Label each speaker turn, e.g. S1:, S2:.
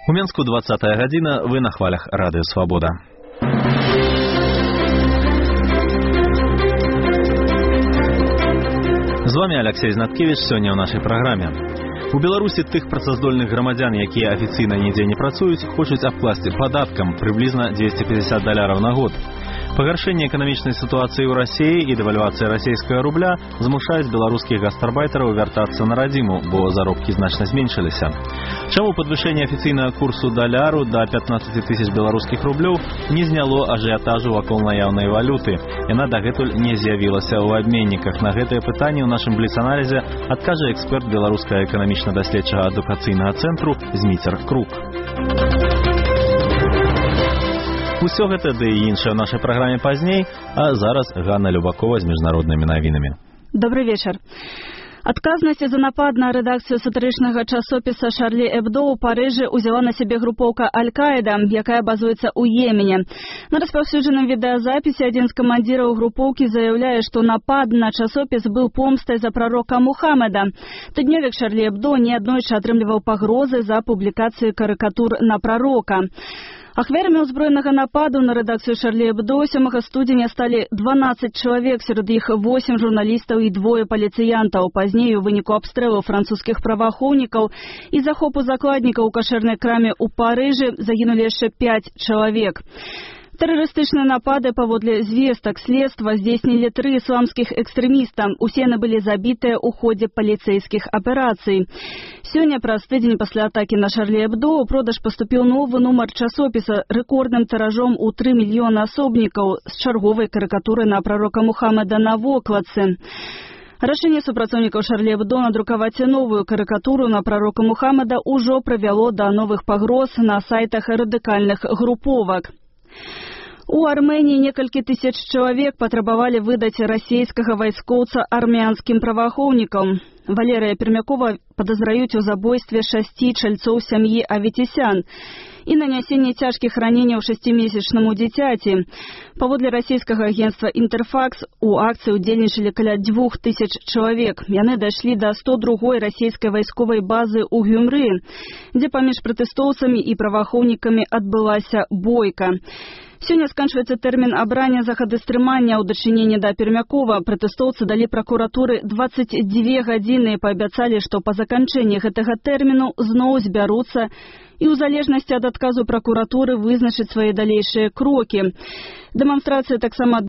S1: У Мінску 20-я гадзіна, вы на хвалях Радыё Свабода. З вами Алексей Знаткевич, сёння ў нашай праграме. У Беларусі тых працаздольных грамадзян, якія афіцыйна нідзе не працуюць, хочуць абкласці падаткам прыблізна $250 на год. Пагаршэнне эканамічнай сітуацыі ў Расіі і дэвальвацыя расійскага рубля змушаюць беларускіх гастарбайтараў вяртацца на радзіму, бо заробкі значна зменшыліся. Чаму падвышэнне афіцыйнага курсу даляру да 15 000 беларускіх рублёў не зняло ажыятажу вакол наяўнай валюты? Яна дагэтуль не з'явілася ў абменніках. На гэтае пытанне ў нашым бліц-аналізе адкажа эксперт беларускага эканамічна-даследчага адукацыйнага цэнтру Зміцер Крук. Усё гэта ды і іншае ў нашай праграме пазней, а зараз Ганна Любакова з міжнароднымі навінамі.
S2: Добрый вечар. Адказнасць за напад на рэдакцыю сатырычнага часопіса «Шарлі Эбдо» ў Парыжы ўзяла на сябе групоўка Аль-Каіда, якая базуецца ў Йемене. На распаўсюджаным відэазапісе адзін з камандзіраў групоўкі заяўляе, што напад на часопіс быў помстай за прарока Мухаммеда. Тыднёвік «Шарлі Эбдо» неаднойчы атрымліваў пагрозы за публікацыю карыкатур на прарока. Ахвярамі ўзброенага нападу на рэдакцыю «Шарлі Эбдо» 7 студзеня сталі 12 чалавек, сярод іх 8 журналістаў і 2 паліцыянтаў. Пазней у выніку абстрэлу французскіх праваахоўнікаў і захопу закладнікаў у кашэрнай краме ў Парыжы загінулі яшчэ 5 чалавек. Тэрарыстычныя напады, паводле звестак следства, здзейснілі 3 ісламскіх экстрэміста. Усе яны былі забітыя ў ходзе паліцэйскіх аперацый. Сёння, праз тыдзень пасля атакі на «Шарлі Эбдо», у продаж паступіў новы нумар часопіса рэкордным тыражом у 3 мільёны асобнікаў з чарговай карыкатурай на прарока Мухаммеда на вокладцы. Рашэнне супрацоўнікаў «Шарлі Эбдо» надрукаваць новую карыкатуру на прарока Мухаммеда ўжо прывяло да новых пагроз на сайтах радыкальных груповак. У Арменіі некалькі тысяч чалавек патрабавалі выдаць расійскага вайскоўца армянскім праваахоўнікам. Валерыя Пермякова падазраюць у забойстве 6 чальцоў сям'і Аветісян і нанясенне цяжкіх раненняў 6-месячнаму дзіцяці. Паводле расійскага агенцтва «Інтэрфакс» у акцыі ўдзельнічалі каля 2000 чалавек. Яны дайшлі да 102-й расійскай вайсковай базы ў Гюмры, дзе паміж пратэстоўцамі і праваахоўнікамі адбылася бойка. Сёння сканчваецца тэрмін абрання захады стрымання ў дачыненні да Пермякова. Пратэстоўцы далі пракуратуры 22 гадзіны і паабяцалі, што па заканчэнні гэтага тэрміну зноў збяруцца і ў залежнасці ад адказу пракуратуры вызначыць свае далейшыя крокі. Дэманстрацыя таксама